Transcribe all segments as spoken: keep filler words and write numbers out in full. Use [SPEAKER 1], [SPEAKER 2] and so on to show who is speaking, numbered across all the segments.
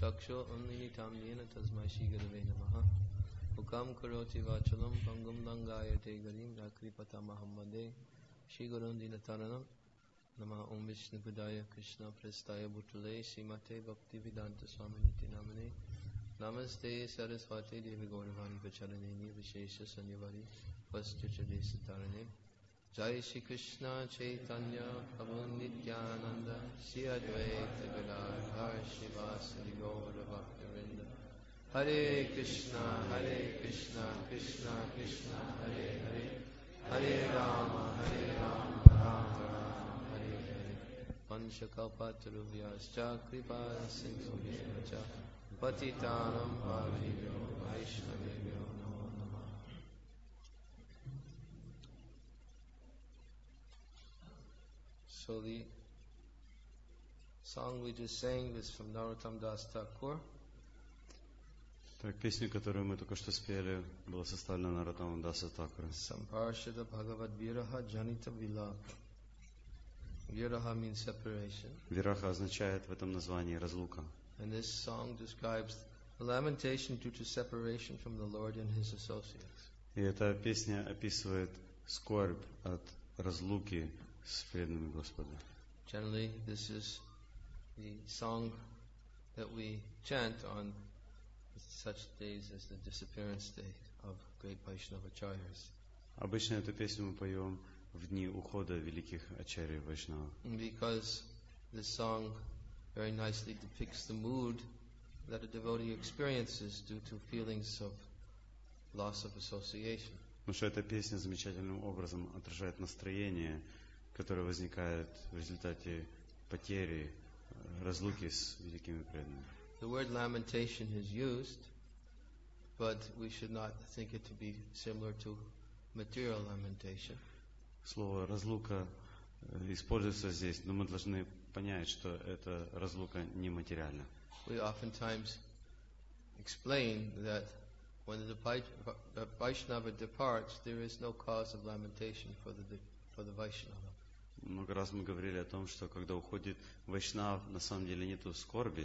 [SPEAKER 1] Chaksho unmilitam yena tasmai Shri Gurave Namaha. Ukam karoti vachalam pangum langayate garim yakripata mahammade Shri Gurun Dinataranam Nama Om Vishnu Padaya Krishna Prestaya Bhutale Srimate Bhakti Vedanta Swaminiti Namane Namaste Saraswati Devi Gauravani Vacharaneni Vishesha Sanyavari Vastuchade Satarane Jai Shri Krishna Chaitanya Prabhu Nityananda Shri Advaita Gadadhar Shivasadi Gaura Bhaktavinda Hare Krishna Hare Krishna Krishna Krishna Hare Hare Hare Rama Hare Rama Rama Rama Hare Hare Vanshakapatarubhyascha Kripa Sindhubhyascha Patitanam Bhavibhyo Vaishnavibhyo Namo Namah. So the song we just sang was from Narottam Das Thakur.
[SPEAKER 2] Так, песню, которую мы только что спели, была составлена Нароттамом Даса Thakura.
[SPEAKER 1] Samparshada Bhagavad Viraha Janita Vilapa. Viraha means separation.
[SPEAKER 2] Вираха означает в этом названии разлука.
[SPEAKER 1] And this song describes the lamentation due to separation from the Lord and His associates.
[SPEAKER 2] И эта песня описывает скорбь от разлуки с преданными Господа.
[SPEAKER 1] Generally, this is the song that we chant on such days as the disappearance day of great Vaishnava Acharyas.
[SPEAKER 2] Обычно эту песню мы поем в дни ухода великих ачарья Вайшнава.
[SPEAKER 1] Because this song very nicely depicts the mood that a devotee experiences due to feelings of loss of association.
[SPEAKER 2] Потому что эта песня замечательным образом отражает настроение, которое возникает в результате потери, разлуки с великими преданными.
[SPEAKER 1] The word lamentation is used, but we should not think it to be similar to material lamentation.
[SPEAKER 2] Слово «разлука» используется здесь, но мы должны понять, что эта разлука нематериальна.
[SPEAKER 1] We oftentimes explain that when the Vaishnava departs, there is no cause of lamentation for the for the Vaishnava.
[SPEAKER 2] Много раз мы говорили о том, что когда уходит Вайшнав, на самом деле нету скорби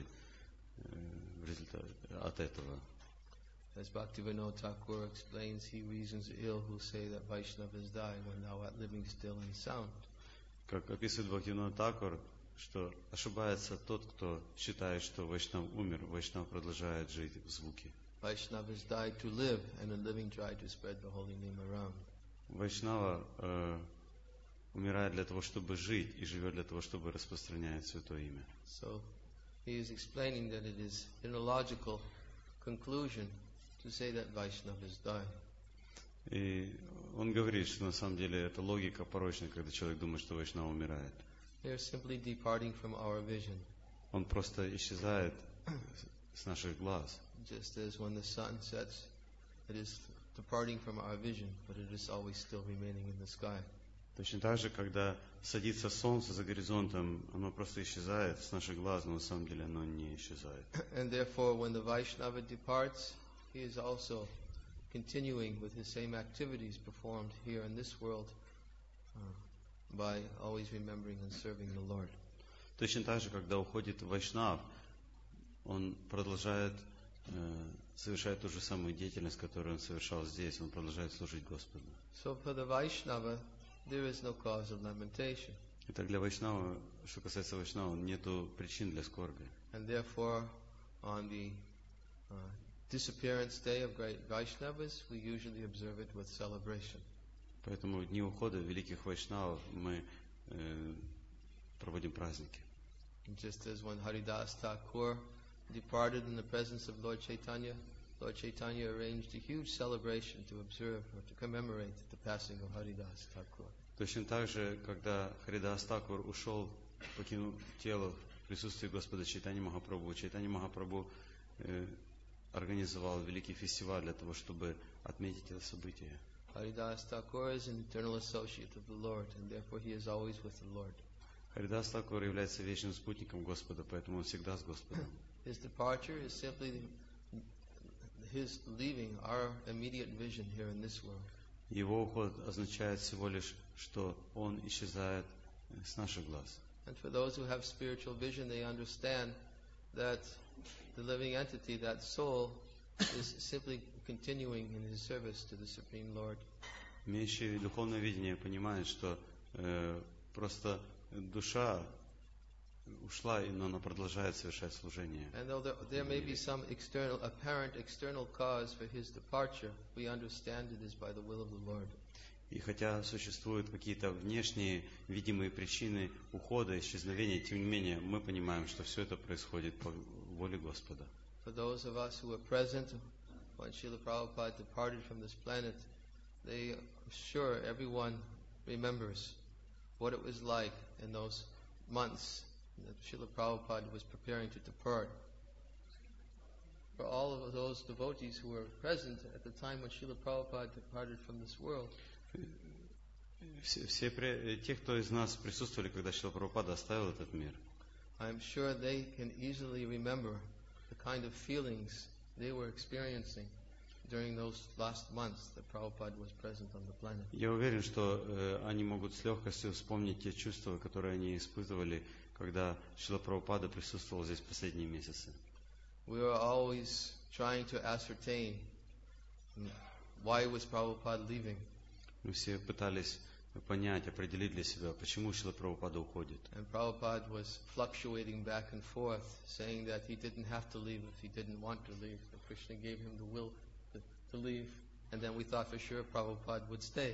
[SPEAKER 2] в результате от этого.
[SPEAKER 1] As Bhaktivinoda Thakur explains, he reasons ill who say that Vaishnavas die when thou art living still and sound.
[SPEAKER 2] Как описывает Бхактивинода Thakura, что ошибается тот, кто считает, что Вайшнав умер, Вайшнав продолжает жить в звуке.
[SPEAKER 1] Vaishnavas die to live, and in living try to spread the holy name around.
[SPEAKER 2] Вайшнава э, умирает для того, чтобы жить, и живет для того, чтобы распространять Святое Имя.
[SPEAKER 1] So he is explaining that it is an illogical conclusion to say that Vaishnavas die.
[SPEAKER 2] И он говорит, что на самом деле это логика порочная, когда человек думает, что Вайшнав умирает.
[SPEAKER 1] They are simply departing from our vision.
[SPEAKER 2] Он просто исчезает с наших глаз.
[SPEAKER 1] Just as when the sun sets, it is departing from our vision, but it is always still remaining in the sky.
[SPEAKER 2] Точно так же, когда садится солнце за горизонтом, оно просто исчезает с наших глаз, но на самом деле оно не исчезает.
[SPEAKER 1] And therefore, when the Vaishnava departs, he is also continuing with his same activities performed here in this world uh, by always remembering and serving the Lord.
[SPEAKER 2] Точно так же, когда уходит Вайшнав, он продолжает э, совершать ту же самую деятельность, которую он совершал здесь, он продолжает служить Господу.
[SPEAKER 1] So for the Vaishnava, there is no cause of lamentation.
[SPEAKER 2] Итак, для Вайшнава, что касается Вайшнава, нету причин для скорби.
[SPEAKER 1] And therefore, on the uh, disappearance day of great Vaishnavas, we usually observe it with celebration.
[SPEAKER 2] Поэтому в дни ухода великих Вайшнавов мы э, проводим праздники.
[SPEAKER 1] Just as when Haridas Thakur departed in the presence of Lord Chaitanya, Lord Chaitanya arranged a huge celebration to observe or to commemorate the passing of Haridas Thakur.
[SPEAKER 2] Точно так же, когда Харидас Thakura ушел, покинул тело в присутствии Господа Чайтаньи Махапрабху, Чайтанья Махапрабху э, организовал великий фестиваль для того, чтобы отметить это событие.
[SPEAKER 1] Haridas Thakur is an eternal associate of the Lord, and therefore he is always with the Lord.
[SPEAKER 2] Харидас Thakura является вечным спутником Господа, поэтому он всегда с Господом.
[SPEAKER 1] His departure is simply his leaving our immediate vision here in this world.
[SPEAKER 2] Его уход означает всего лишь, что он исчезает с наших глаз.
[SPEAKER 1] And for those who have spiritual vision, they understand that the living entity, that soul, is simply continuing in his service to the Supreme Lord.
[SPEAKER 2] Имеющий духовное видение понимает, что э, просто душа ушла, но она продолжает совершать служение.
[SPEAKER 1] And though there, there may be some external, apparent external cause for his departure, we understand it is by the will of the Lord.
[SPEAKER 2] И хотя существуют какие-то внешние видимые причины ухода, исчезновения, тем не менее мы понимаем, что все это происходит по воле Господа.
[SPEAKER 1] For those of us who were present when Srila Prabhupada departed from this planet, they sure everyone remembers what it was like in those months that Srila Prabhupada was preparing to depart. For all of those devotees who were present at the time when Srila Prabhupada departed from this world,
[SPEAKER 2] Все, все, те, кто из нас присутствовали, когда Шрила Прабхупада оставил этот мир,
[SPEAKER 1] I'm sure they can easily remember the kind of feelings they were experiencing during those last months that Prabhupada was present on the planet.
[SPEAKER 2] Я уверен, что э, они могут с легкостью вспомнить те чувства, которые они испытывали, когда Шрила Прабхупада присутствовал здесь последние месяцы.
[SPEAKER 1] We were always trying to ascertain why was Prabhupada leaving.
[SPEAKER 2] Мы все пытались понять, определить для себя, почему Шрила Прабхупада уходит.
[SPEAKER 1] And Prabhupada was fluctuating back and forth, saying that he didn't have to leave if he didn't want to leave. That Krishna gave him the will to, to leave, and then we thought for sure Prabhupada would stay.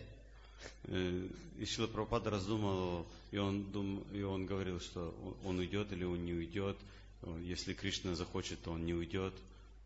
[SPEAKER 2] И Шрила Прабхупада раздумывал, и он, дум, и он говорил, что он уйдет или он не уйдет. Если Кришна захочет, то он не уйдет.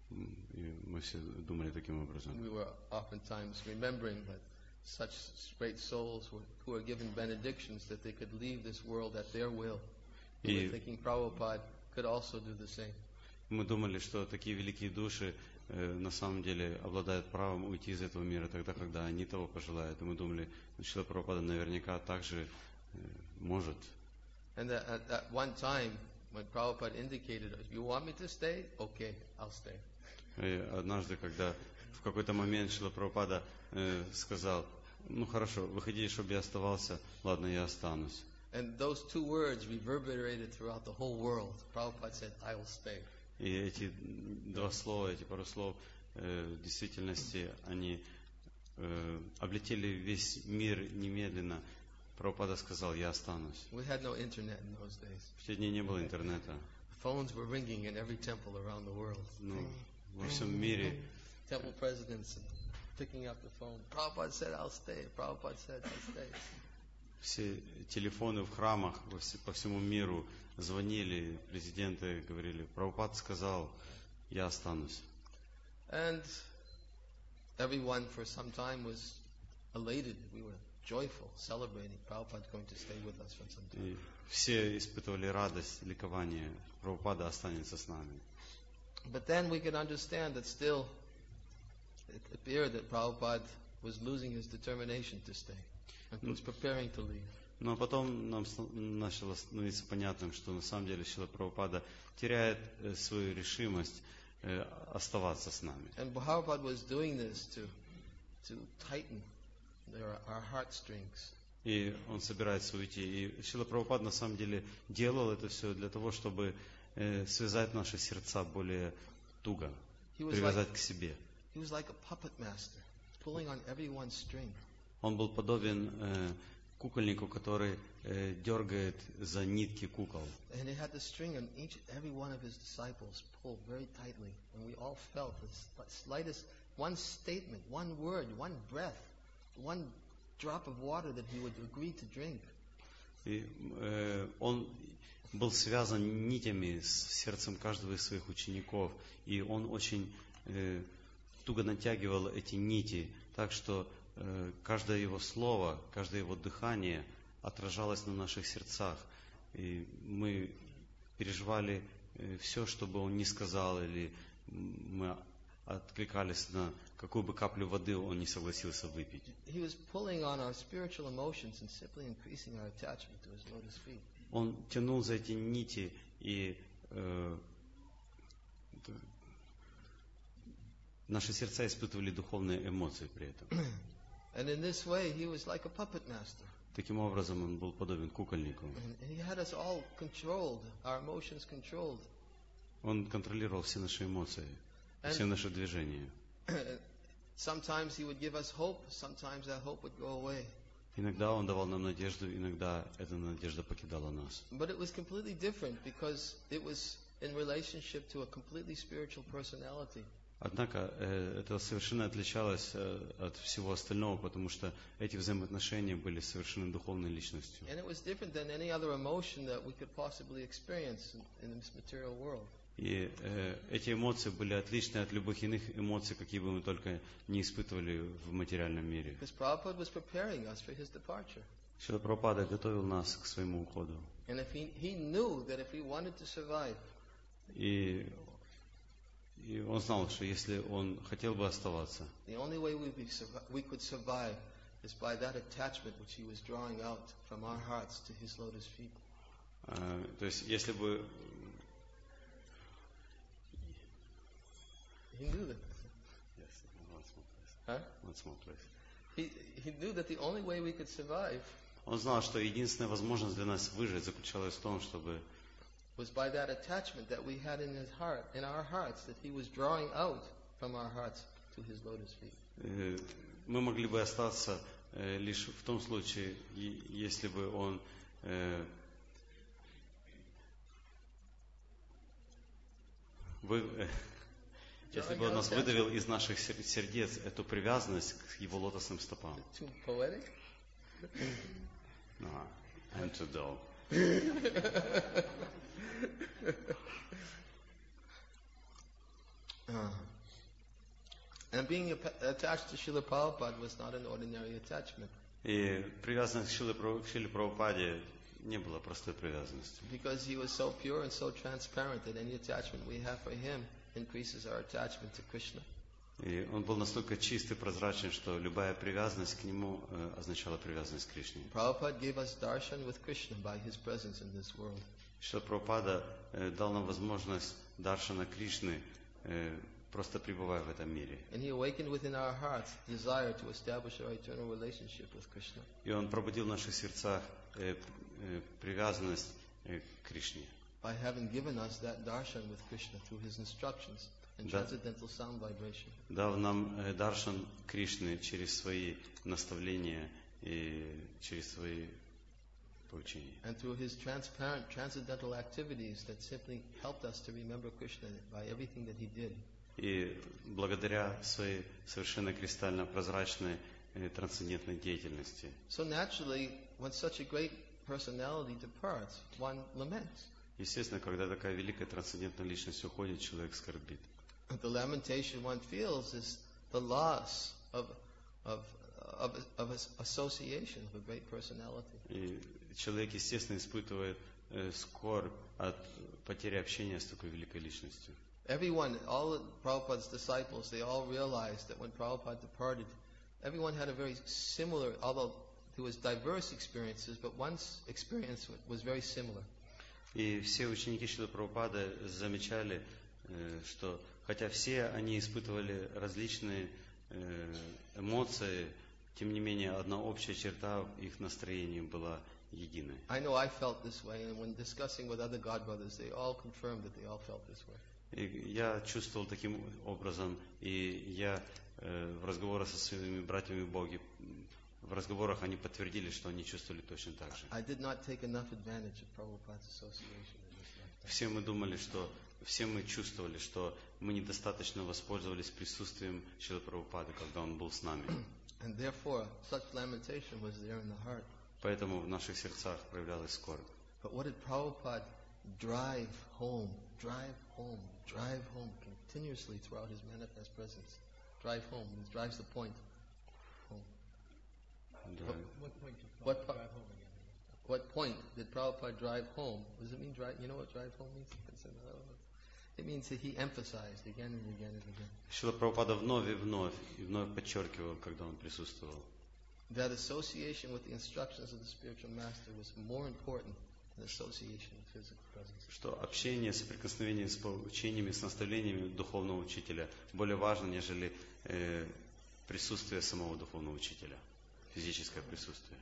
[SPEAKER 2] И мы все думали таким образом.
[SPEAKER 1] We were oftentimes remembering that such great souls were, who were given benedictions that they could leave this world at their will. We were thinking Prabhupada could also do the same.
[SPEAKER 2] Мы думали, что такие великие души э, на самом деле обладают правом уйти из этого мира тогда, когда они того пожелают. И мы думали, что Шрила Прабхупада наверняка также э, может.
[SPEAKER 1] And at, at, at one time, when Prabhupada indicated, "You want me to stay? Okay, I'll stay."
[SPEAKER 2] И однажды, когда в какой-то момент Шрила Прабхупада э, сказал, ну хорошо, вы хотите, чтобы я оставался, ладно, я останусь.
[SPEAKER 1] And those two words reverberated throughout the whole world. Prabhupada said, "I will stay."
[SPEAKER 2] И эти два слова, эти пару слов, э, в действительности, они э, облетели весь мир немедленно. Прабхупада сказал, я останусь.
[SPEAKER 1] We had no internet in those days.
[SPEAKER 2] В те дни не было интернета.
[SPEAKER 1] Phones were ringing in every temple around the world.
[SPEAKER 2] Ну, во всем мире.
[SPEAKER 1] Temple presidents picking up the phone. Prabhupada said, "I'll stay." Prabhupada said, "I'll stay."
[SPEAKER 2] Все телефоны в храмах по всему миру звонили, президенты говорили, Прабхупада сказал, я останусь.
[SPEAKER 1] And everyone for some time was elated. We were joyful, celebrating. Prabhupada going to stay with us for some time.
[SPEAKER 2] И все испытывали радость, ликование. Прабхупада останется с нами.
[SPEAKER 1] But then we could understand that still it appeared that Prabhupada was losing his determination to stay and was preparing to leave.
[SPEAKER 2] Но потом нам начало становиться понятным, что на самом деле Шрила Прабхупада теряет свою решимость оставаться с нами.
[SPEAKER 1] And Prabhupada was doing this to to tighten their, our heartstrings.
[SPEAKER 2] И он собирается уйти. И Шрила Прабхупада на самом деле делал это все для того, чтобы э, связать наши сердца более туго, привязать
[SPEAKER 1] like,
[SPEAKER 2] к себе.
[SPEAKER 1] He was like a puppet master, pulling on everyone's string.
[SPEAKER 2] Он был подобен э, кукольнику, который э, дергает за нитки кукол.
[SPEAKER 1] And he had the string, and each every one of his disciples pulled very tightly, and we all felt the slightest one statement, one word, one breath, one drop of water that he would agree to drink.
[SPEAKER 2] И э, он был связан нитями с сердцем каждого из своих учеников, и он очень э, туго натягивал эти нити, так что э, каждое его слово, каждое его дыхание отражалось на наших сердцах, и мы переживали э, все, что бы он ни сказал, или мы откликались на какую бы каплю воды он не согласился выпить.
[SPEAKER 1] He was pulling on our spiritual emotions and simply increasing our attachment to his lotus feet.
[SPEAKER 2] Он тянул за эти нити, и э, наши сердца испытывали духовные эмоции при этом.
[SPEAKER 1] And in this way, he was like a puppet master.
[SPEAKER 2] Таким образом, он был подобен кукольнику.
[SPEAKER 1] And he had us all controlled, our emotions controlled.
[SPEAKER 2] Он контролировал все наши эмоции,
[SPEAKER 1] And-
[SPEAKER 2] все наши движения.
[SPEAKER 1] Sometimes he would give us hope, sometimes that hope would go away.
[SPEAKER 2] Иногда Он давал нам надежду, иногда эта надежда покидала нас.
[SPEAKER 1] But it was completely different because it was in relationship to a completely spiritual personality.
[SPEAKER 2] Однако э, это совершенно отличалось э, от всего остального, потому что эти взаимоотношения были совершенно духовной личностью.
[SPEAKER 1] And it was different than any other emotion that we could possibly experience in, in this material world.
[SPEAKER 2] И э, эти эмоции были отличны от любых иных эмоций, какие бы мы только не испытывали в материальном мире.
[SPEAKER 1] Because Prabhupada was preparing us for his departure.
[SPEAKER 2] Шрила Прабхупада готовил нас к своему уходу.
[SPEAKER 1] And if he, he knew that if we wanted to survive,
[SPEAKER 2] И, и он знал, что если он хотел бы оставаться,
[SPEAKER 1] the only way we, be, survi- we could survive is by that attachment which he was drawing out from our hearts to his lotus feet.
[SPEAKER 2] э, то есть если бы
[SPEAKER 1] He knew that. Huh?
[SPEAKER 2] one small place.
[SPEAKER 1] He, he knew that the only way we could survive
[SPEAKER 2] Он знал, что единственная возможность для нас выжить заключалась в том, чтобы
[SPEAKER 1] was by that attachment that we had in his heart, in our hearts, that he was drawing out from our hearts to his lotus feet.
[SPEAKER 2] э, мы могли бы остаться э, лишь в том случае, е- если бы он э, вы, э, если бы он нас выдавил из наших сер- сердец эту привязанность к его лотосным стопам.
[SPEAKER 1] Too poetic?
[SPEAKER 2] No, I'm too dull.
[SPEAKER 1] Uh, and being ap- attached to Srila Prabhupada was not an ordinary attachment.
[SPEAKER 2] И привязанность к Шриле Праб- к Шриле Прабхупаде не была простой привязанностью.
[SPEAKER 1] Because he was so pure and so transparent that any attachment we have for him increases our attachment to Krishna.
[SPEAKER 2] И он был настолько чист и прозрачен, что любая привязанность к нему э, означала привязанность к Кришне.
[SPEAKER 1] Prabhupada gave us darshan with Krishna by his presence in this world.
[SPEAKER 2] Шрила Прабхупада э, дал нам возможность даршана Кришны, э, просто пребывая в этом мире.
[SPEAKER 1] And he awakened within our hearts desire to establish our eternal relationship with Krishna.
[SPEAKER 2] И он пробудил в наших сердцах э, э, привязанность э, к Кришне.
[SPEAKER 1] By having given us that darshan with Krishna through his instructions and
[SPEAKER 2] Да.
[SPEAKER 1] transcendental sound vibration.
[SPEAKER 2] Дав нам э, даршан Кришны через свои наставления и через свои поучения.
[SPEAKER 1] And through his transparent transcendental activities that simply helped us to remember Krishna by everything that he did.
[SPEAKER 2] И благодаря своей совершенно кристально прозрачной э, трансцендентной деятельности.
[SPEAKER 1] So naturally, when such a great personality departs, one laments.
[SPEAKER 2] Естественно, когда такая великая трансцендентная личность уходит, человек скорбит.
[SPEAKER 1] The lamentation one feels is the loss of, of, of, of his association of a great personality.
[SPEAKER 2] И человек, естественно, испытывает э, скорбь от потери общения с такой великой личностью.
[SPEAKER 1] Everyone, all of Prabhupada's disciples, they all realized that when Prabhupada departed, everyone had a very similar, although there was diverse experiences, but one's experience was very similar.
[SPEAKER 2] И все ученики Шрилы Прабхупады замечали, э, что хотя все они испытывали различные э, эмоции, тем не менее одна общая черта в их настроении была единой.
[SPEAKER 1] I know I felt this way, and when discussing with other godbrothers, they all confirmed that they all felt this way.
[SPEAKER 2] И я чувствовал таким образом, и я э, в разговорах со своими братьями в Боге, в разговорах они подтвердили, что они чувствовали точно так же.
[SPEAKER 1] I did not take enough advantage of Prabhupada's association in this lifetime.
[SPEAKER 2] Все мы думали, что, все мы чувствовали, что мы недостаточно воспользовались присутствием Шрилы Прабхупады, когда он был с нами.
[SPEAKER 1] And therefore, such lamentation was there in the heart.
[SPEAKER 2] Поэтому в наших сердцах проявлялась скорбь.
[SPEAKER 1] But what did Prabhupada drive home, drive home, drive home continuously throughout his manifest presence? Drive home, he drives the point home.
[SPEAKER 2] Да.
[SPEAKER 3] What point did
[SPEAKER 1] What
[SPEAKER 3] Prabhupada
[SPEAKER 1] po-
[SPEAKER 3] drive home again?
[SPEAKER 1] What point did Prabhupada drive home? What does it mean, drive? You know what drive home means? It means that he emphasized again and again and again
[SPEAKER 2] Шрила Прабхупада вновь и вновь, и вновь подчеркивал, когда он присутствовал,
[SPEAKER 1] that association with the instructions of the spiritual master was more important than association with physical presence.
[SPEAKER 2] что общение, соприкосновение с поучениями, с наставлениями духовного учителя более важно, нежели э, присутствие самого духовного учителя, физическое присутствие.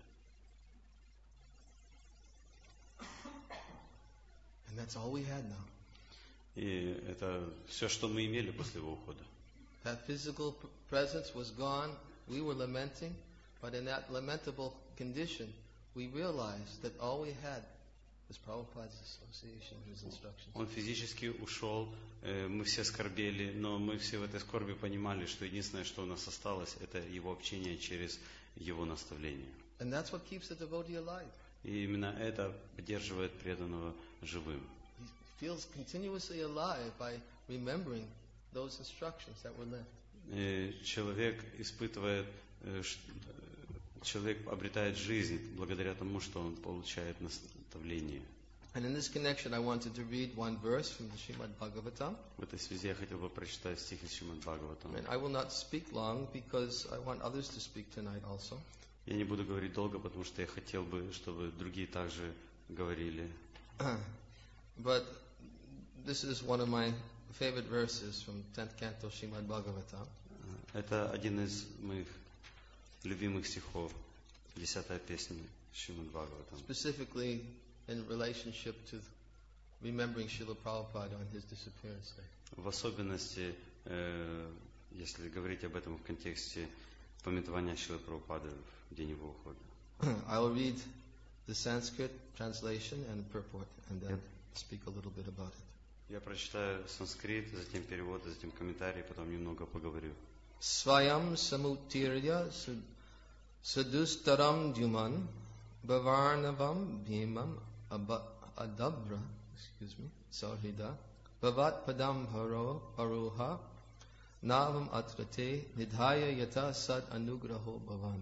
[SPEAKER 1] And that's all we had now.
[SPEAKER 2] И это все, что мы имели после его ухода.
[SPEAKER 1] That physical p- presence was gone. We were lamenting, but in that lamentable condition, we realized that all we had was Prabhupada's association, his instructions.
[SPEAKER 2] Он физически ушел, э, мы все скорбели, но мы все в этой скорби понимали, что единственное, что у нас осталось, это его общение через его наставление.
[SPEAKER 1] And that's what keeps the devotee alive.
[SPEAKER 2] И именно это поддерживает преданного живым.
[SPEAKER 1] He feels continuously alive by remembering those instructions that were left.
[SPEAKER 2] Э, Человек испытывает, э, ш- человек обретает жизнь благодаря тому, что он получает наставление.
[SPEAKER 1] And in this connection, I wanted to read one verse from the Srimad Bhagavatam.
[SPEAKER 2] В этой связи я хотел бы прочитать стих из Шримад Бхагаватам.
[SPEAKER 1] And I will not speak long because I want others to speak tonight also.
[SPEAKER 2] Я не буду говорить долго, потому что я хотел бы, чтобы другие также говорили.
[SPEAKER 1] But this is one of my favorite verses from tenth canto Srimad Bhagavatam.
[SPEAKER 2] Это один из моих любимых стихов, десятая песня Шримад Бхагаватам.
[SPEAKER 1] Specifically in relationship to remembering Srila Prabhupada on his disappearance day.
[SPEAKER 2] В особенности, э, если говорить об этом в контексте памятования Шрилы Прабхупады в день его ухода.
[SPEAKER 1] I will read the Sanskrit translation and purport and then speak a little bit about it.
[SPEAKER 2] Я прочитаю санскрит, затем перевод, затем комментарий, потом немного поговорю.
[SPEAKER 1] Swayam samutirya sud- sudustaram dyuman bhavarnavam bhimam abha- adabra, excuse me, sahida bhavat padam haro aruha navam atrate nidhaya yata sad anugraho bhavan.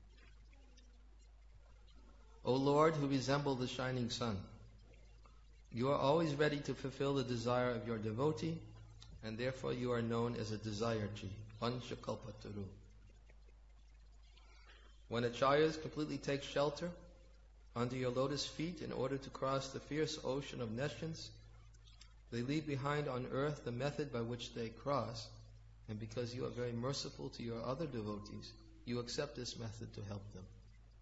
[SPEAKER 1] O Lord, who resemble the shining sun, you are always ready to fulfill the desire of your devotee, and therefore you are known as a desire tree, Vanshakalpataru. When acharyas completely take shelter under your lotus feet in order to cross the fierce ocean of nescience, they leave behind on earth the method by which they cross, and because you are very merciful to your other devotees, you accept this method to help them.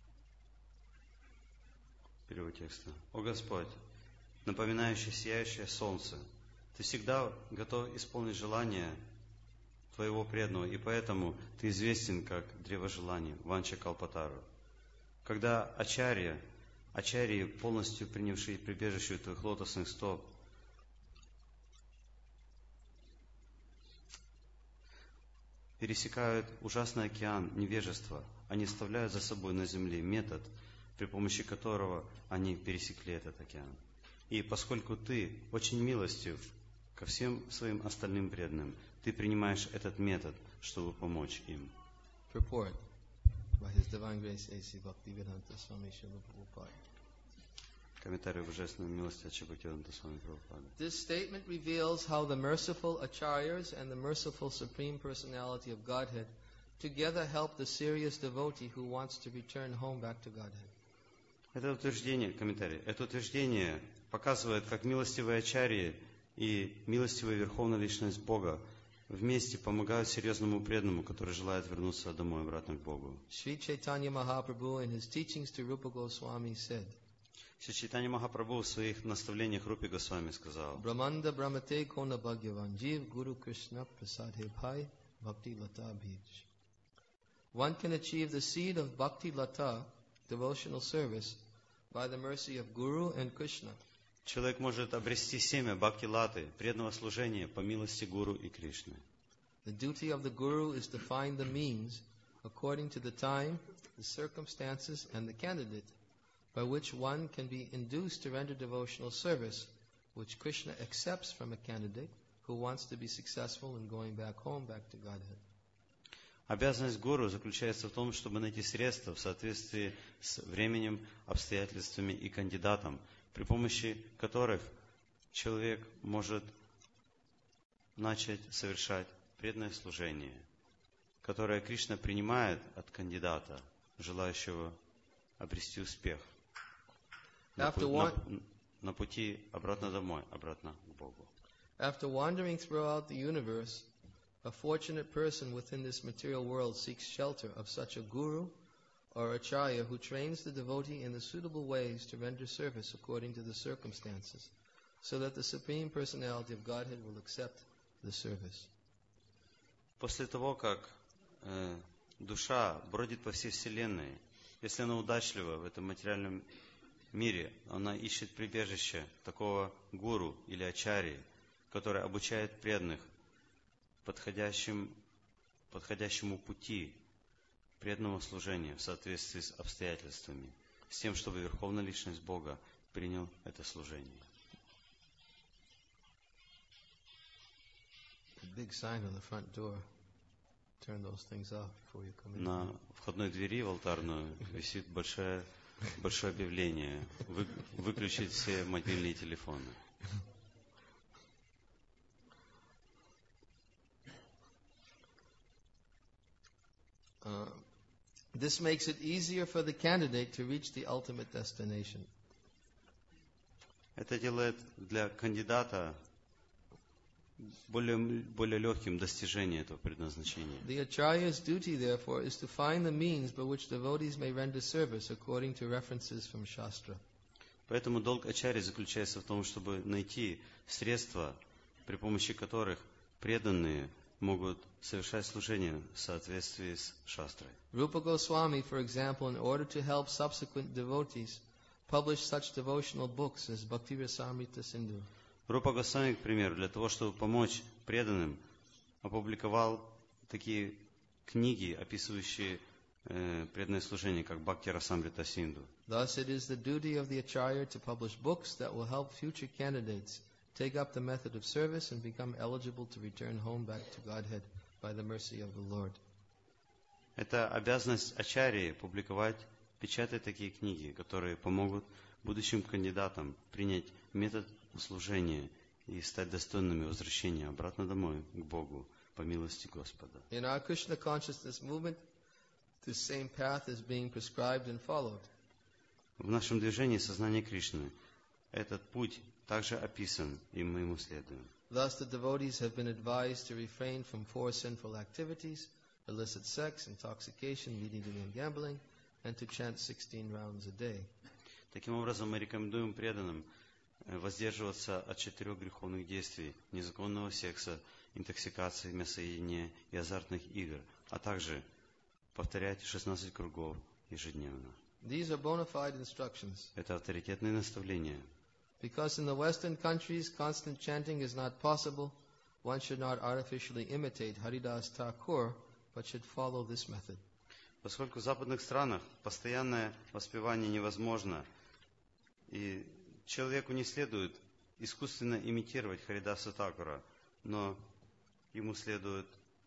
[SPEAKER 2] Перевод текста. О Господь, напоминающий сияющее солнце, Ты всегда готов исполнить желания Твоего преданного, и поэтому Ты известен как древо желаний, Ванча Калпатару. Когда ачарья, ачарьи, полностью принявшие прибежище у Твоих лотосных стоп, пересекают ужасный океан невежества, они оставляют за собой на земле метод, при помощи которого они пересекли этот океан. И поскольку Ты очень милостив ко всем своим остальным преданным, Ты принимаешь этот метод, чтобы помочь им.
[SPEAKER 1] Purport by His Divine Grace A C Bhaktivedanta Swami Srila Prabhupada.
[SPEAKER 2] Комментарий Божественной милости от Бхактивиданта Свами Прабхупады.
[SPEAKER 1] This statement reveals how the merciful acharyas and the merciful Supreme Personality of Godhead together help the serious devotee who wants to return home back to Godhead.
[SPEAKER 2] Это утверждение, комментарий, это утверждение показывает, как милостивые ачарьи и милостивая Верховная Личность Бога вместе помогают серьезному преданному, который желает вернуться домой обратно к Богу.
[SPEAKER 1] Sri Chaitanya Mahaprabhu in his teachings to Rupa Goswami said,
[SPEAKER 2] Шри Чайтанья Махапрабху в своих наставлениях Рупе Госвами сказал:
[SPEAKER 1] Brahmanda Brahmate Kona Bhagyavan Jiv Guru Krishna Prasadhe Bhai Bhakti Lata Bij. One can achieve the seed of Bhakti Lata, devotional service, by the mercy of Guru and Krishna.
[SPEAKER 2] Человек может обрести семя Бхакти-латы, преданного служения по милости Гуру и Кришны.
[SPEAKER 1] The duty of the Guru is to find the means, according to the time, the circumstances, and the candidate, by which one can be induced to render devotional service, which Krishna accepts from a candidate who wants to be successful in going back home, back to Godhead.
[SPEAKER 2] Обязанность гуру заключается в том, чтобы найти средства в соответствии с временем, обстоятельствами и кандидатом, при помощи которых человек может начать совершать преданное служение, которое Кришна принимает от кандидата, желающего обрести успех на, пу- на, на пути обратно домой, обратно к Богу.
[SPEAKER 1] After wandering throughout the universe, a fortunate person within this material world seeks shelter of such a guru or acharya who trains the devotee in the suitable ways to render service according to the circumstances, so that the Supreme Personality of Godhead will accept the service.
[SPEAKER 2] После того, как э, душа бродит по всей Вселенной, если она удачлива в этом материальном мире, она ищет прибежище такого гуру или ачарьи, который обучает преданных подходящим, подходящему пути преданного служения в соответствии с обстоятельствами, с тем, чтобы Верховная Личность Бога принял это служение.
[SPEAKER 1] Big sign on the front door. Turn those things off before you come in.
[SPEAKER 2] На входной двери в алтарную висит большое, большое объявление: Вы, выключить все мобильные телефоны.
[SPEAKER 1] Uh, this makes it easier for the candidate to reach the ultimate destination.
[SPEAKER 2] Это делает для кандидата более, более легким достижение этого предназначения.
[SPEAKER 1] The acharya's duty, therefore, is to find the means by which devotees may render service according to references from Shastra.
[SPEAKER 2] Поэтому долг ачарьи заключается в том, чтобы найти средства, при помощи которых преданные могут совершать служение в соответствии с шастрой.
[SPEAKER 1] Rupa Goswami, for example, in order to help subsequent devotees, published such devotional books as Bhakti Rasamrita Sindhu.
[SPEAKER 2] Рупа Госвами, к примеру, для того, чтобы помочь преданным, опубликовал такие книги, описывающие э, преданное служение, как Бхакти Расамрита Синду.
[SPEAKER 1] Thus, it is the duty of the acharya to publish books that will help future candidates take up the method of service and become eligible to return home back to Godhead by the mercy of the Lord.
[SPEAKER 2] Это обязанность ачарьи публиковать, печатать такие книги, которые помогут будущим кандидатам принять метод служения и стать достойными возвращения обратно домой к Богу по милости Господа.
[SPEAKER 1] In our Krishna consciousness movement, the same path is being prescribed and followed.
[SPEAKER 2] В нашем движении сознания Кришны этот путь также описан, и мы ему следуем.
[SPEAKER 1] Thus, the devotees have been advised to refrain from four sinful activities: illicit sex, intoxication, leading to gambling, and to chant sixteen rounds a day.
[SPEAKER 2] Таким образом, мы рекомендуем преданным воздерживаться от четырех греховных действий: незаконного секса, интоксикации, мясоедения и азартных игр, а также повторять шестнадцать кругов ежедневно.
[SPEAKER 1] These are bona fide instructions.
[SPEAKER 2] Это авторитетные наставления.
[SPEAKER 1] Because in the Western countries, constant chanting is not possible, one should not artificially imitate Haridas Thakur, but should follow this method.
[SPEAKER 2] Поскольку в западных странах постоянное воспевание невозможно, и человеку не следует искусственно имитировать Харидаса Такура, но ему следует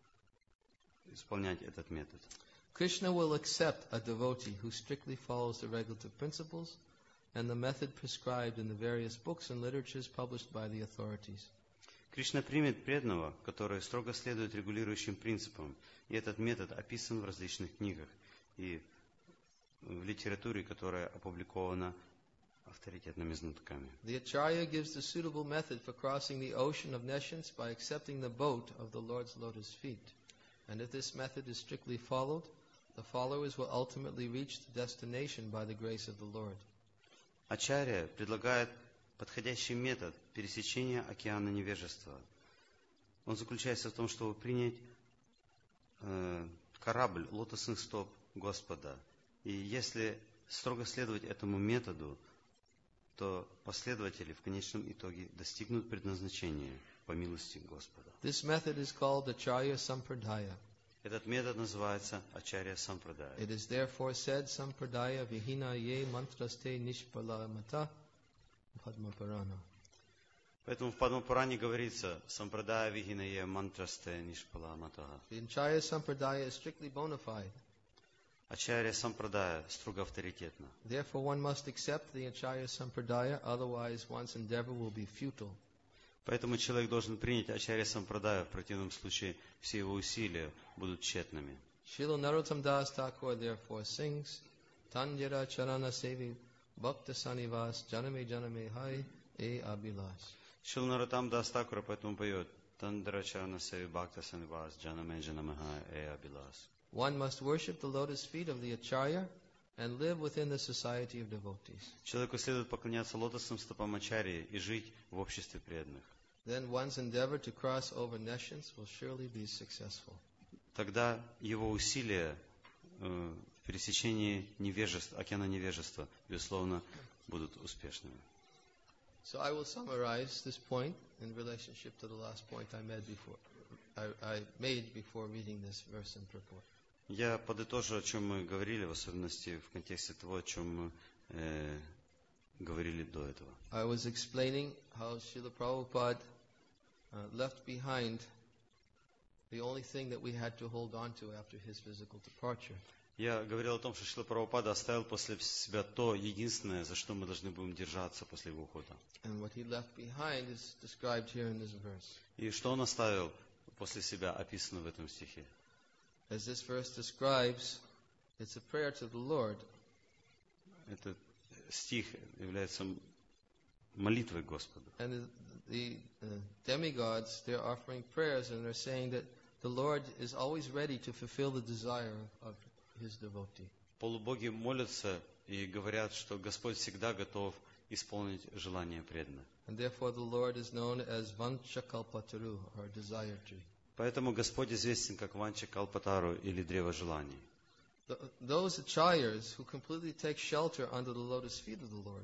[SPEAKER 2] исполнять этот метод.
[SPEAKER 1] Krishna will accept a devotee who strictly follows the regulative principles and the method prescribed in the various books and literatures published by the authorities.
[SPEAKER 2] Кришна примет преданного, который строго следует регулирующим принципам, и этот метод описан в различных книгах и в литературе, которая опубликована авторитетными знатоками.
[SPEAKER 1] The acharya gives the suitable method for crossing the ocean of nescience by accepting the boat of the Lord's lotus feet. And if this method is strictly followed, the followers will ultimately reach the destination by the grace of the Lord.
[SPEAKER 2] Ачарья предлагает подходящий метод пересечения океана невежества. Он заключается в том, чтобы принять э, корабль лотосных стоп Господа. И если строго следовать этому методу, то последователи в конечном итоге достигнут предназначения по милости Господа.
[SPEAKER 1] This method is called Acharya Sampradaya.
[SPEAKER 2] Этот метод называется Ачарья Сампрадая.
[SPEAKER 1] It is therefore said, Sampradaya Vihina Ye Mantraste Nishpala Mata Padmapurana.
[SPEAKER 2] Поэтому в Падмапуране говорится: Сампрадая Вихинае Мантрасте Нишпала Матаха.
[SPEAKER 1] The Acharya Sampradaya is strictly bona fide.
[SPEAKER 2] Ачарья Сампрадая строго авторитетна.
[SPEAKER 1] Therefore one must accept the Acharya Sampradaya, otherwise one's endeavor will be futile.
[SPEAKER 2] Поэтому человек должен принять Ачарья Сампрадая, в противном случае все его усилия будут тщетными.
[SPEAKER 1] Srila Narottam Das Thakur therefore sings, Tanjara Charana Sevi Bhakta Sanivas Janame Janame Hai E Abhilash.
[SPEAKER 2] Шрила Нароттам Дас Тхакур поэтому поет: Тандрачарана Севи Бхакта Санивас Джанаме Джанамаха Э Абилас.
[SPEAKER 1] One must worship the lotus feet of the Acharya and live within the society of devotees.
[SPEAKER 2] Человеку следует поклоняться лотосным стопам ачарьи и жить в обществе преданных.
[SPEAKER 1] Then one's endeavor to cross over nescience will surely be successful.
[SPEAKER 2] Тогда его усилия э, в пересечении невежества, океана невежества, безусловно, будут успешными.
[SPEAKER 1] So I will summarize this point in relationship to the last point I made before. I, I made before reading this verse and purport.
[SPEAKER 2] Я подытожу, о чем мы говорили, в особенности в контексте того, о чем мы э, говорили до этого.
[SPEAKER 1] I was explaining how Srila Prabhupada uh, left behind the only thing that we had to hold on to after his physical departure.
[SPEAKER 2] Я говорил о том, что Шрила Прабхупада оставил после себя то единственное, за что мы должны будем держаться после его ухода.
[SPEAKER 1] And what he left behind is described here in this verse.
[SPEAKER 2] И что он оставил после себя, описано в этом стихе.
[SPEAKER 1] As this verse describes, it's a prayer to the Lord.
[SPEAKER 2] Этот стих является молитвой Господу.
[SPEAKER 1] And the, the uh, demigods, they're offering prayers and they're saying that the Lord is always ready to fulfill the desire of His devotee.
[SPEAKER 2] Полубоги молятся и говорят, что Господь всегда готов исполнить желания преданных.
[SPEAKER 1] And therefore the Lord is known as Vanchakalpataru, or desire tree.
[SPEAKER 2] Поэтому Господь известен как Ванча Калпатару или древо желаний.
[SPEAKER 1] The, those acharyas who completely take shelter under the lotus feet of the Lord.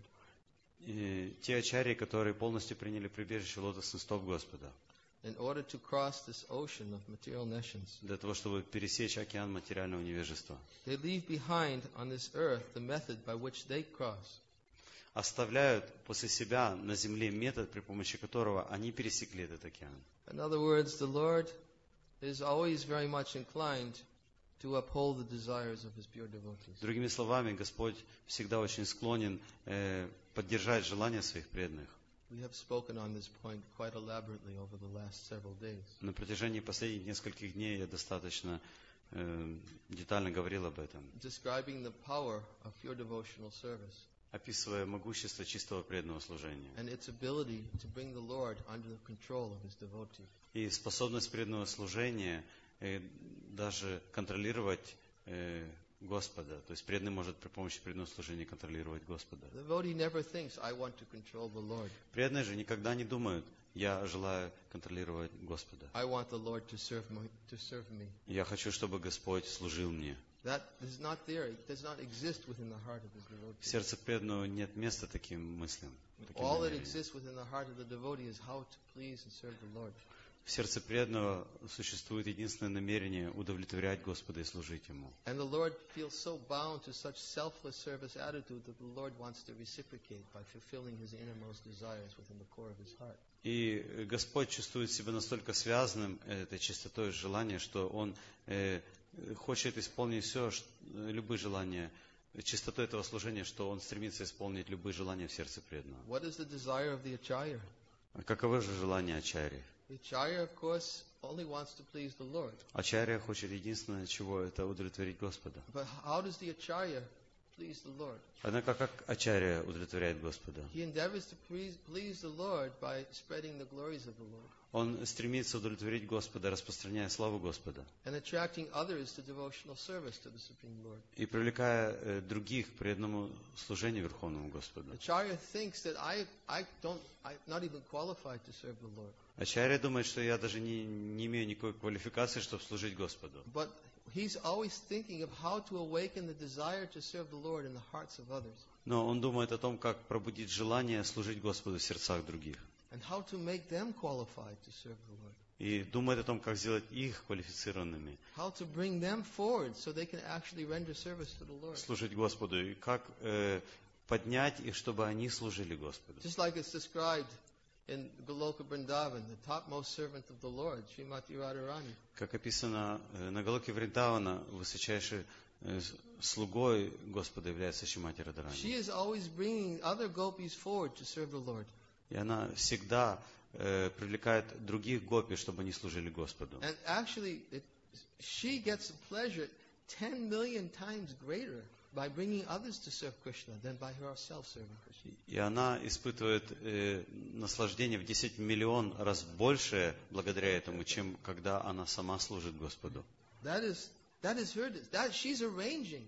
[SPEAKER 2] И те ачарьи, которые полностью приняли прибежище лотосных стоп Господа.
[SPEAKER 1] In order to cross this ocean of material nescience,
[SPEAKER 2] Для того, чтобы пересечь океан материального невежества.
[SPEAKER 1] they leave behind on this earth the method by which they cross.
[SPEAKER 2] Оставляют после себя на земле метод, при помощи которого они пересекли этот океан.
[SPEAKER 1] In other words, the Lord is always very much inclined to uphold the desires of His pure devotees.
[SPEAKER 2] Другими словами, Господь всегда очень склонен э, поддержать желания своих преданных.
[SPEAKER 1] We have spoken on this point quite elaborately over the last several days.
[SPEAKER 2] На протяжении последних нескольких дней я достаточно э, детально говорил об этом,
[SPEAKER 1] Describing the power of pure devotional service
[SPEAKER 2] описывая могущество чистого преданного служения
[SPEAKER 1] and its ability to bring the Lord under the control of His devotee.
[SPEAKER 2] и способность преданного служения э, даже контролировать э, Господа. То есть преданный может при помощи преданного служения контролировать Господа.
[SPEAKER 1] The devotee never thinks, I want to control the Lord.
[SPEAKER 2] Преданные же никогда не думают, я желаю контролировать Господа.
[SPEAKER 1] I want the Lord to serve me. To serve me.
[SPEAKER 2] Я хочу, чтобы Господь служил мне.
[SPEAKER 1] That is not there. It does not exist within the heart of His
[SPEAKER 2] В
[SPEAKER 1] devotee.
[SPEAKER 2] сердце преданного нет места таким мыслям. Таким
[SPEAKER 1] All that
[SPEAKER 2] намерениям.
[SPEAKER 1] exists within the heart of the devotee is how to please and serve the Lord.
[SPEAKER 2] В сердце преданного существует единственное намерение удовлетворять Господа и служить Ему.
[SPEAKER 1] And the Lord feels so bound to such selfless service attitude that the Lord wants to reciprocate by fulfilling His innermost desires within the core of His heart.
[SPEAKER 2] И Господь чувствует себя настолько связанным этой чистотой желания, что Он э, хочет исполнить все, что, любые желания, чистотой этого служения, что Он стремится исполнить любые желания в сердце преданного.
[SPEAKER 1] What is the desire of the acharya?
[SPEAKER 2] А каковы же желания ачарьи?
[SPEAKER 1] The acharya, of course, only wants to please the Lord.
[SPEAKER 2] Ачарья хочет единственное, чего это удовлетворить Господа.
[SPEAKER 1] But how does the acharya please the Lord?
[SPEAKER 2] Однако как ачарья удовлетворяет Господа?
[SPEAKER 1] He endeavors to please, please the Lord by spreading the glories of the Lord
[SPEAKER 2] Он стремится удовлетворить Господа, распространяя славу Господа
[SPEAKER 1] and attracting others to devotional service to the Supreme Lord.
[SPEAKER 2] и привлекая э, других к преданному служению Верховному Господу.
[SPEAKER 1] The acharya thinks that I, I don't, I'm not even qualified to serve the Lord.
[SPEAKER 2] Ачарья думает, что я даже не, не имею никакой квалификации, чтобы служить Господу.
[SPEAKER 1] But he's always thinking of how to awaken the desire to serve the Lord in the hearts of others,
[SPEAKER 2] Но он думает о том, как пробудить желание служить Господу в сердцах других.
[SPEAKER 1] and how to make them qualified to serve the Lord.
[SPEAKER 2] И думает о том, как сделать их квалифицированными,
[SPEAKER 1] How to bring them forward so they can actually render service to the Lord.
[SPEAKER 2] служить Господу, и как э, поднять их, чтобы они служили Господу.
[SPEAKER 1] Just like it's described in Goloka Vrindavan, the topmost servant of the Lord, Srimati Radharani.
[SPEAKER 2] Как описано э, на Галоке Вриндавана, высочайший э, слугой Господа является Шримати
[SPEAKER 1] She
[SPEAKER 2] Радхарани.
[SPEAKER 1] is always bringing other gopis forward to serve the Lord.
[SPEAKER 2] И она всегда э, привлекает других гопи, чтобы они служили Господу.
[SPEAKER 1] And actually, it, she gets pleasure ten million times greater by bringing others to serve Krishna than by herself serving Krishna.
[SPEAKER 2] И она испытывает э, наслаждение в десять миллион раз больше благодаря этому, чем когда она сама служит Господу.
[SPEAKER 1] That is, that is her, that she's arranging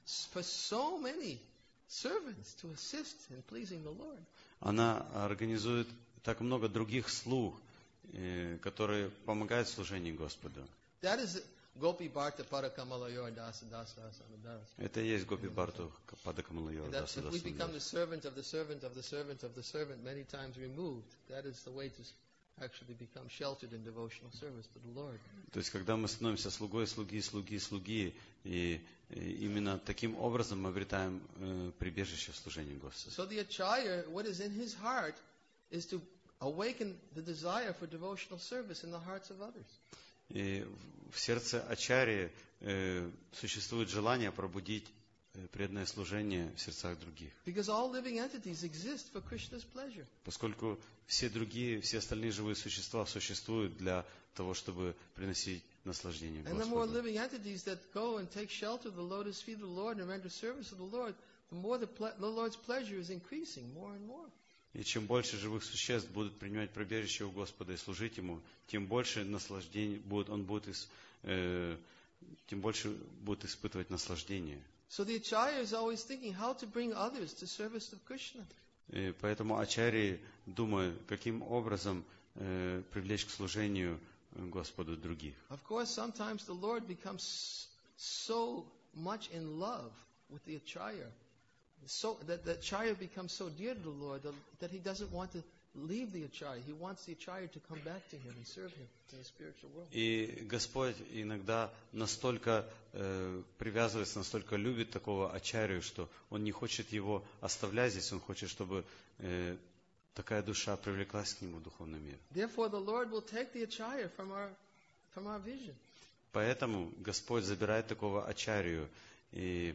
[SPEAKER 1] for so many servants to assist in pleasing the Lord.
[SPEAKER 2] Она организует так много других слуг, э, которые помогают в служении Господу.
[SPEAKER 1] That is Gopi Bharta Parakamalayo Dasa Dasa Asana.
[SPEAKER 2] Это и есть Гопи Барту Падакамалайо.
[SPEAKER 1] That if we become the servant of the servant of the servant of the servant many times removed, that is the way to actually become sheltered in devotional service to the Lord.
[SPEAKER 2] То есть, когда мы становимся слугой, слуги, слуги, слуги, и, и именно таким образом мы обретаем э, прибежище в служении Господу.
[SPEAKER 1] So the Acharya, what is in his heart, is to awaken the desire for devotional service in the hearts of others.
[SPEAKER 2] И в сердце Ачарьи э, существует желание пробудить э, преданное служение в сердцах других.
[SPEAKER 1] Because all living entities exist for Krishna's pleasure.
[SPEAKER 2] Поскольку все другие, все остальные живые существа существуют для того, чтобы приносить наслаждение
[SPEAKER 1] And the more
[SPEAKER 2] Господу.
[SPEAKER 1] living entities that go and take shelter of the lotus feet of the Lord and render service to the Lord, the more the, ple- the Lord's pleasure is increasing more and more.
[SPEAKER 2] И чем больше живых существ будут принимать прибежище у Господа и служить Ему, тем больше наслаждений будет, он будет, ис- э, тем больше будет испытывать наслаждение.
[SPEAKER 1] So the Acharya is always thinking how to bring others to service of Krishna.
[SPEAKER 2] И поэтому Ачарьи думают, каким образом э, привлечь к служению Господу других.
[SPEAKER 1] Of course, sometimes the Lord becomes so much in love with the Acharya, so that the Acharya becomes so dear to the Lord that, that he doesn't want to leave the Acharya. He wants the Acharya to come back to him and serve him in the spiritual world.
[SPEAKER 2] И Господь иногда настолько э, привязывается, настолько любит такого Ачарью, что Он не хочет его оставлять здесь, Он хочет, чтобы э, такая душа привлеклась к Нему в духовном мире.
[SPEAKER 1] Therefore, the Lord will take the Acharya from our, from our vision.
[SPEAKER 2] Поэтому Господь забирает такого Ачарью, и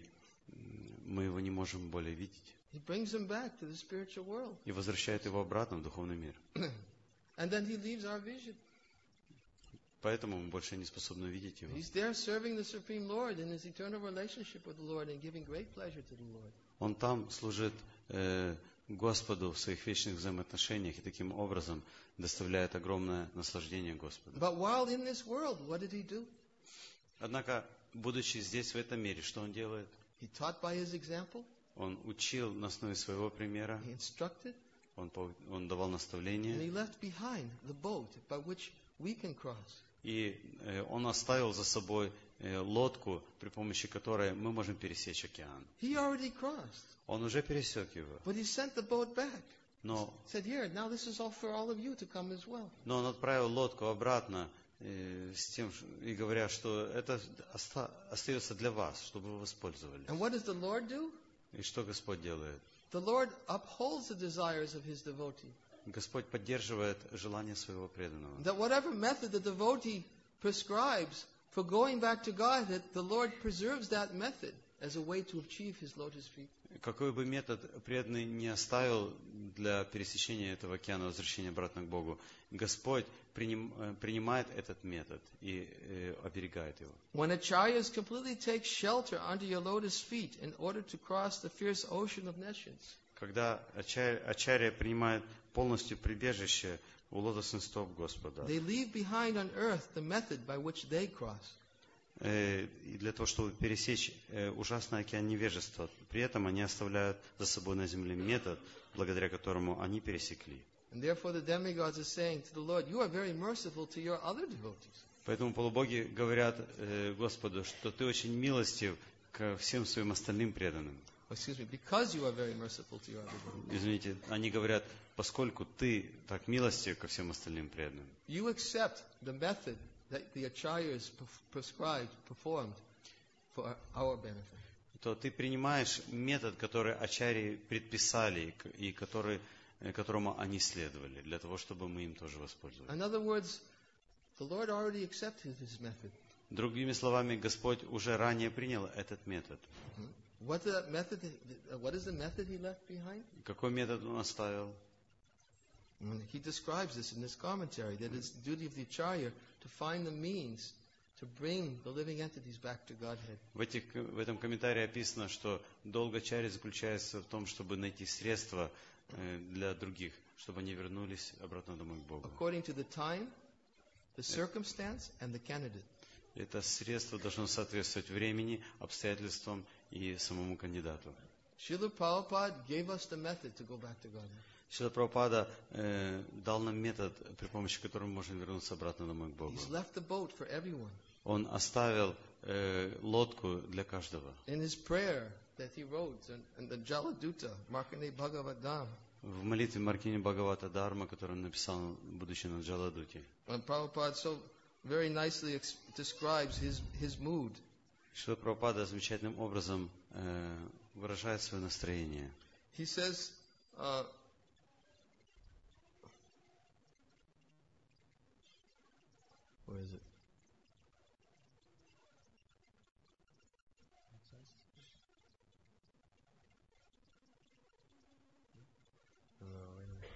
[SPEAKER 2] мы его не можем более видеть,
[SPEAKER 1] He brings him back to the spiritual world.
[SPEAKER 2] и возвращает его обратно в духовный мир.
[SPEAKER 1] And then he leaves our vision.
[SPEAKER 2] Поэтому мы больше не способны видеть его.
[SPEAKER 1] He's there serving the Supreme Lord in his eternal relationship with the Lord and giving great pleasure to the Lord.
[SPEAKER 2] Он там служит э, Господу в своих вечных взаимоотношениях и таким образом доставляет огромное наслаждение Господу.
[SPEAKER 1] But while in this world, what did he do?
[SPEAKER 2] Однако, будучи здесь, в этом мире, что он делает?
[SPEAKER 1] He taught by his example.
[SPEAKER 2] Он учил на основе своего примера,
[SPEAKER 1] He instructed.
[SPEAKER 2] он, пов- он давал
[SPEAKER 1] And
[SPEAKER 2] наставления,
[SPEAKER 1] he left behind the boat by which we can cross.
[SPEAKER 2] и э, он оставил за собой э, лодку, при помощи которой мы можем пересечь океан.
[SPEAKER 1] He already crossed.
[SPEAKER 2] Он уже пересек его,
[SPEAKER 1] But he sent the boat back.
[SPEAKER 2] но,
[SPEAKER 1] Said, here, now this is all for all of you to come as well.
[SPEAKER 2] но он отправил лодку обратно э, с тем, ш- и говоря, что это оста- остается для вас, чтобы вы воспользовались.
[SPEAKER 1] And what does the Lord do?
[SPEAKER 2] И что Господь делает?
[SPEAKER 1] The Lord upholds the desires of his devotee.
[SPEAKER 2] Господь поддерживает желание своего преданного.
[SPEAKER 1] That whatever method the devotee prescribes for going back to God, that the Lord preserves that method as a way to achieve his lotus feet.
[SPEAKER 2] Какой бы метод преданный не оставил для пересечения этого океана, возвращения обратно к Богу, Господь приним- э, принимает этот метод и э, оберегает его.
[SPEAKER 1] When acharyas completely take shelter under your lotus feet in order to cross the fierce ocean of nations,
[SPEAKER 2] Когда ачарья, ачарья принимает полностью прибежище у лотосных стоп Господа,
[SPEAKER 1] they leave behind on earth the method by which they cross.
[SPEAKER 2] э, и для того, чтобы пересечь э, ужасный океан невежества, при этом они оставляют за собой на земле метод, благодаря которому они пересекли.
[SPEAKER 1] And therefore the demigods are saying to the Lord, you are very merciful to your other devotees.
[SPEAKER 2] Поэтому полубоги говорят э, Господу, что Ты очень милостив ко всем своим остальным преданным.
[SPEAKER 1] Or, excuse me, because you are very merciful to your other devotees.
[SPEAKER 2] Извините, они говорят, поскольку Ты так милостив ко всем остальным преданным,
[SPEAKER 1] You accept the method that the acharyas prescribed, performed for our benefit.
[SPEAKER 2] то Ты принимаешь метод, который ачарьи предписали и который, э, которому они следовали, для того, чтобы мы им тоже воспользовались.
[SPEAKER 1] In other words, the Lord already accepted his method.
[SPEAKER 2] Другими словами, Господь уже ранее принял этот метод.
[SPEAKER 1] What, that method, what is the method he left behind?
[SPEAKER 2] Какой метод Он оставил?
[SPEAKER 1] And he describes this in this commentary, that it's the duty of the acharya to find the means to bring the living entities back to Godhead.
[SPEAKER 2] В, этих, в этом комментарии описано, что долг ачарьи заключается в том, чтобы найти средства э, для других, чтобы они вернулись обратно домой к Богу.
[SPEAKER 1] According to the time, the circumstance, and the candidate.
[SPEAKER 2] Это средство должно соответствовать времени, обстоятельствам и самому кандидату.
[SPEAKER 1] Srila Prabhupada gave us the method to go back to Godhead.
[SPEAKER 2] Шрила Прабхупада э, дал нам метод, при помощи которого мы можем вернуться обратно домой к Богу.
[SPEAKER 1] He's left the boat for everyone.
[SPEAKER 2] Он оставил э, лодку для каждого.
[SPEAKER 1] In his prayer that he wrote in, in the Jaladuta, Markandeya Bhagavatam,
[SPEAKER 2] В молитве Маркини Бхагавата Дharma, которую он написал, будучи на Джаладуте.
[SPEAKER 1] when Prabhupada so very nicely ex- describes his, his mood.
[SPEAKER 2] Шрила Прабхупада замечательным образом э, выражает свое настроение.
[SPEAKER 1] He says, uh, where is it? No, wait a minute.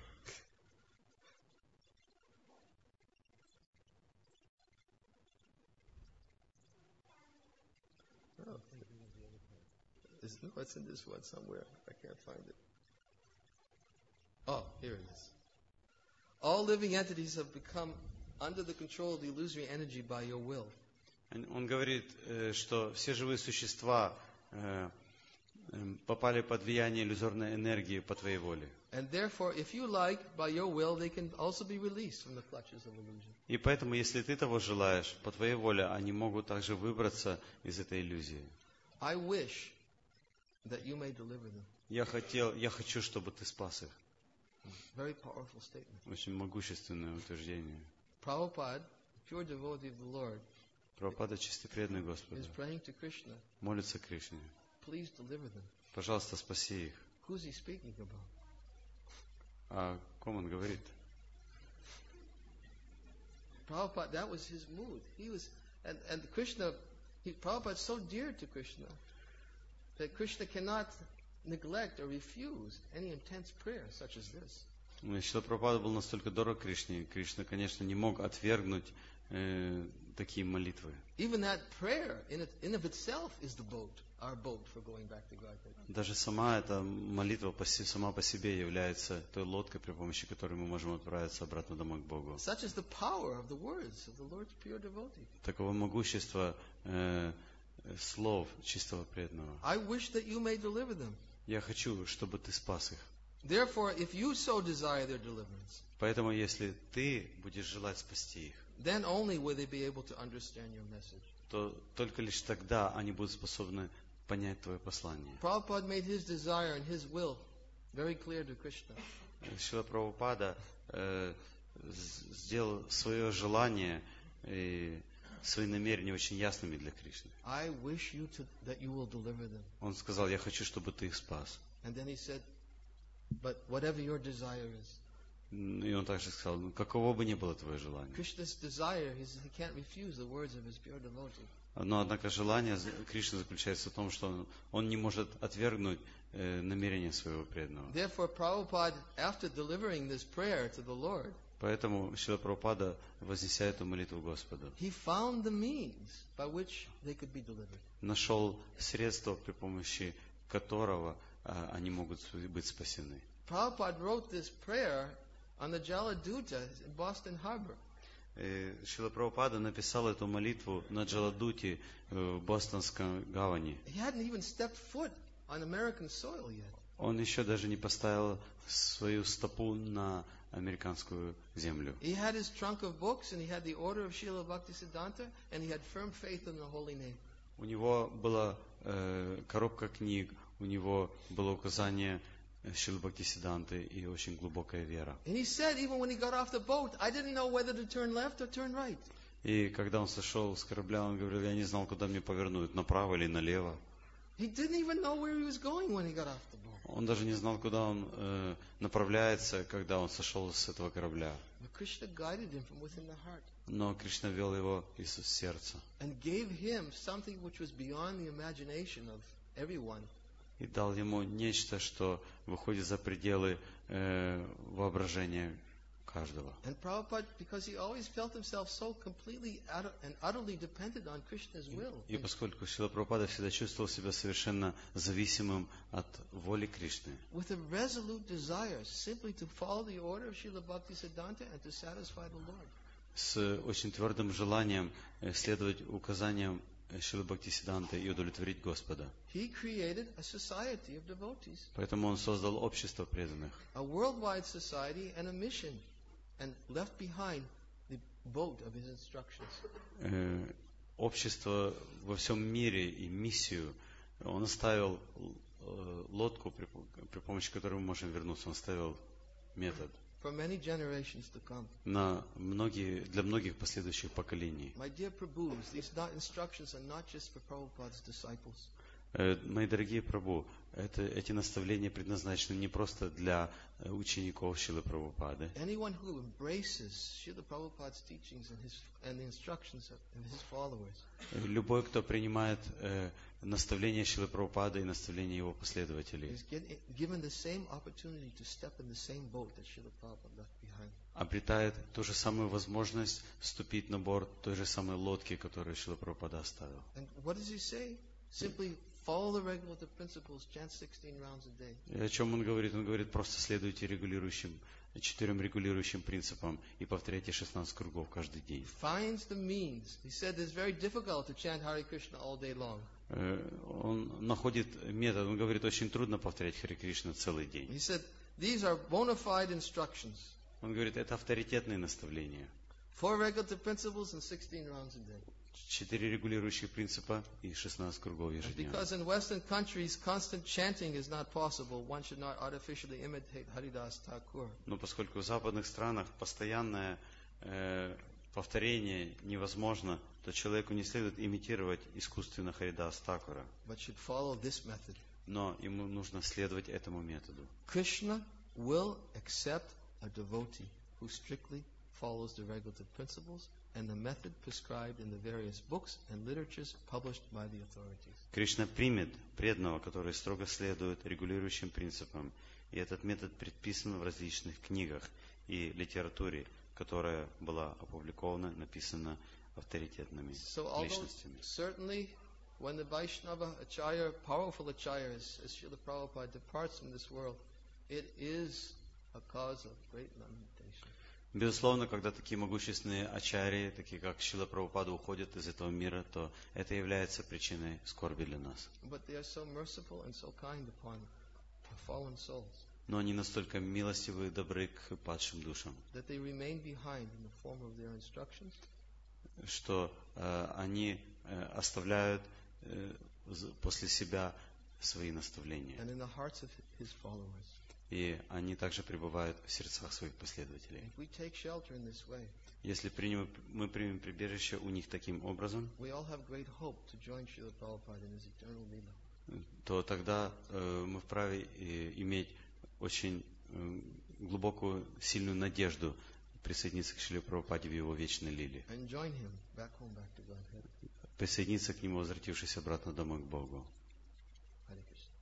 [SPEAKER 1] Oh. It's, no, it's in this one somewhere. I can't find it. Oh, here it is. All living entities have become under the control of the illusory energy by your will.
[SPEAKER 2] Он говорит, э, что все живые существа э, э, попали под влияние иллюзорной энергии по твоей воле.
[SPEAKER 1] And therefore, if you like, by your will, they can also be released from the clutches of illusion.
[SPEAKER 2] И поэтому, если ты того желаешь, по твоей воле, они могут также выбраться из этой иллюзии.
[SPEAKER 1] I wish that you may deliver them.
[SPEAKER 2] Я хотел, я хочу, чтобы ты спас их.
[SPEAKER 1] Very powerful statement.
[SPEAKER 2] Очень могущественное утверждение.
[SPEAKER 1] Prabhupada, pure devotee of the Lord,
[SPEAKER 2] Прабхупада чистый преданный Господу.
[SPEAKER 1] is praying to Krishna.
[SPEAKER 2] Молится Кришне.
[SPEAKER 1] Please deliver them.
[SPEAKER 2] Пожалуйста, спаси их.
[SPEAKER 1] Who's he speaking about?
[SPEAKER 2] А о ком он говорит?
[SPEAKER 1] Prabhupada, that was his mood. He was, and, and Krishna, he, Prabhupada is so dear to Krishna that Krishna cannot neglect or refuse any intense prayer such as this.
[SPEAKER 2] Шрила Прабхупада был настолько дорог Кришне, Кришна, конечно, не мог отвергнуть э, такие молитвы.
[SPEAKER 1] Even that prayer in, it, in of itself is the boat, our boat for going back to Godhead.
[SPEAKER 2] Даже сама эта молитва по се- сама по себе является той лодкой, при помощи которой мы можем отправиться обратно домой к Богу.
[SPEAKER 1] Such is the power of the words of the Lord's pure devotee.
[SPEAKER 2] Таково могущество э, слов чистого преданного.
[SPEAKER 1] I wish that you may deliver them.
[SPEAKER 2] Я хочу, чтобы ты спас их.
[SPEAKER 1] Therefore, if you so desire their deliverance,
[SPEAKER 2] Поэтому, если ты будешь желать спасти их,
[SPEAKER 1] then only will they be able to understand your message.
[SPEAKER 2] то только лишь тогда они будут способны понять твое послание.
[SPEAKER 1] Prabhupada made his desire and his will very clear to Krishna.
[SPEAKER 2] Шрила Прабхупада э, з- сделал свое желание и свои намерения очень ясными для Кришны.
[SPEAKER 1] I wish you to, that you will deliver them.
[SPEAKER 2] Он сказал, я хочу, чтобы ты их спас.
[SPEAKER 1] And then he said, but whatever your desire is.
[SPEAKER 2] И он также сказал, ну, каково бы ни было твое желание.
[SPEAKER 1] Krishna's desire, he he can't refuse the words of his pure devotee.
[SPEAKER 2] Но, однако, желание Кришны заключается в том, что он, он не может отвергнуть э, намерения своего преданного.
[SPEAKER 1] Therefore, Prabhupada, after delivering this prayer to the Lord,
[SPEAKER 2] Поэтому Шрила Прабхупада, вознеся эту молитву Господу,
[SPEAKER 1] he found the means by which they could be delivered.
[SPEAKER 2] нашел средство, при помощи которого а, они могут быть спасены.
[SPEAKER 1] Prabhupada wrote this prayer on the Jaladuta in Boston Harbor.
[SPEAKER 2] Э, Шрила Прабхупада написал эту молитву на Джаладуте э, в Бостонской гавани.
[SPEAKER 1] He hadn't even stepped foot on American soil yet.
[SPEAKER 2] Он еще даже не поставил свою стопу на американскую землю.
[SPEAKER 1] He had his trunk of books and he had the order of Srila Bhaktisiddhanta and he had firm faith in the holy name.
[SPEAKER 2] У него была э, коробка книг, у него было указание Шрилы Бхактисиддханты и очень глубокая вера.
[SPEAKER 1] And he said even when he got off the boat, I didn't know whether to turn left or turn right.
[SPEAKER 2] И когда он сошел с корабля, он говорил, я не знал, куда мне повернуть, направо или налево.
[SPEAKER 1] He didn't even know where he was going when he got off the boat.
[SPEAKER 2] Он даже не знал, куда он э, направляется, когда он сошел с этого корабля.
[SPEAKER 1] But Krishna guided him from within the heart
[SPEAKER 2] Но Кришна вел его из сердца
[SPEAKER 1] and gave him something which was beyond the imagination of everyone.
[SPEAKER 2] и дал ему нечто, что выходит за пределы э, воображения каждого.
[SPEAKER 1] And Prabhupada, because he always felt himself so completely utter- and utterly dependent on Krishna's will,
[SPEAKER 2] И поскольку Шрила Прабхупада всегда чувствовал себя совершенно зависимым от воли Кришны,
[SPEAKER 1] with a resolute desire simply to follow the order of Srila Bhaktisiddhanta and to satisfy the Lord.
[SPEAKER 2] с очень твердым желанием э, следовать указаниям Шрилы Бхактисиданты и удовлетворить Господа.
[SPEAKER 1] He created a society of devotees,
[SPEAKER 2] Поэтому Он создал общество преданных,
[SPEAKER 1] a worldwide society and a mission, and left behind the boat of his instructions.
[SPEAKER 2] э, общество во всем мире и миссию. Он оставил э, лодку, при, при помощи которой мы можем вернуться. Он оставил метод
[SPEAKER 1] For many generations to come.
[SPEAKER 2] на многие, для многих последующих поколений.
[SPEAKER 1] My dear Prabhus, these not instructions are not just for Prabhupada's disciples.
[SPEAKER 2] Э, Мои дорогие Прабху, это, эти наставления предназначены не просто для э, учеников Шрилы Прабхупады.
[SPEAKER 1] Anyone who embraces Srila Prabhupada's teachings and, his, and the instructions of his followers
[SPEAKER 2] Э, Любой, кто принимает э, наставления Шрилы Прабхупады и наставления его последователей,
[SPEAKER 1] is get, given the same opportunity to step in the same boat that Srila Prabhupada left behind.
[SPEAKER 2] обретает ту же самую возможность вступить на борт той же самой лодки, которую Шрила Прабхупада оставил.
[SPEAKER 1] And what does he say? Simply follow the regulative principles, chant sixteen rounds a day.
[SPEAKER 2] И о чем он говорит? Он говорит, просто следуйте регулирующим, четырем регулирующим принципам и повторяйте шестнадцать кругов каждый день.
[SPEAKER 1] Finds the means. He said it's very difficult to chant Hare Krishna all day long.
[SPEAKER 2] Э, Он находит метод, он говорит, очень трудно повторять Харе Кришна целый день.
[SPEAKER 1] He said these are bona fide instructions.
[SPEAKER 2] Он говорит, это авторитетные наставления.
[SPEAKER 1] Four regulative principles and sixteen rounds a day.
[SPEAKER 2] Четыре регулирующих принципа и шестнадцать кругов
[SPEAKER 1] And
[SPEAKER 2] ежедневно.
[SPEAKER 1] because in Western countries constant chanting is not possible, one should not artificially imitate Haridas Thakur.
[SPEAKER 2] Но поскольку в западных странах постоянное э, повторение невозможно, то человеку не следует имитировать искусственно Харидас Такура.
[SPEAKER 1] But should follow this method.
[SPEAKER 2] Но ему нужно следовать этому методу.
[SPEAKER 1] Krishna will accept a devotee who strictly follows the regulative principles and the method prescribed in the various books and literatures published by the authorities.
[SPEAKER 2] Кришна примет преданного, который строго следует регулирующим принципам. И этот метод предписан в различных книгах и литературе, которая была опубликована, написана авторитетными
[SPEAKER 1] So although
[SPEAKER 2] личностями.
[SPEAKER 1] certainly when the Vaishnava Acharya, powerful Acharyas, as Srila Prabhupada departs from this world, it is a cause of great lamentation.
[SPEAKER 2] Безусловно, когда такие могущественные ачарьи, такие как Шрила Прабхупада, уходят из этого мира, то это является причиной скорби для нас.
[SPEAKER 1] But they are so merciful and so kind upon fallen souls
[SPEAKER 2] Но они настолько милостивы и добры к падшим душам,
[SPEAKER 1] that they remain behind in the form of their instructions,
[SPEAKER 2] что э, они э, оставляют э, з- после себя свои наставления.
[SPEAKER 1] and in the hearts of his followers.
[SPEAKER 2] И они также пребывают в сердцах своих последователей.
[SPEAKER 1] If we take shelter in this way,
[SPEAKER 2] Если примем, мы примем прибежище у них таким образом,
[SPEAKER 1] we all have great hope to join Srila Prabhupada in his eternal Leela.
[SPEAKER 2] то тогда э, мы вправе э, иметь очень э, глубокую, сильную надежду присоединиться к Шриле Прабхупаде в его вечной лиле.
[SPEAKER 1] And join him back home, back to Godhead.
[SPEAKER 2] Присоединиться к нему, возвратившись обратно домой к Богу.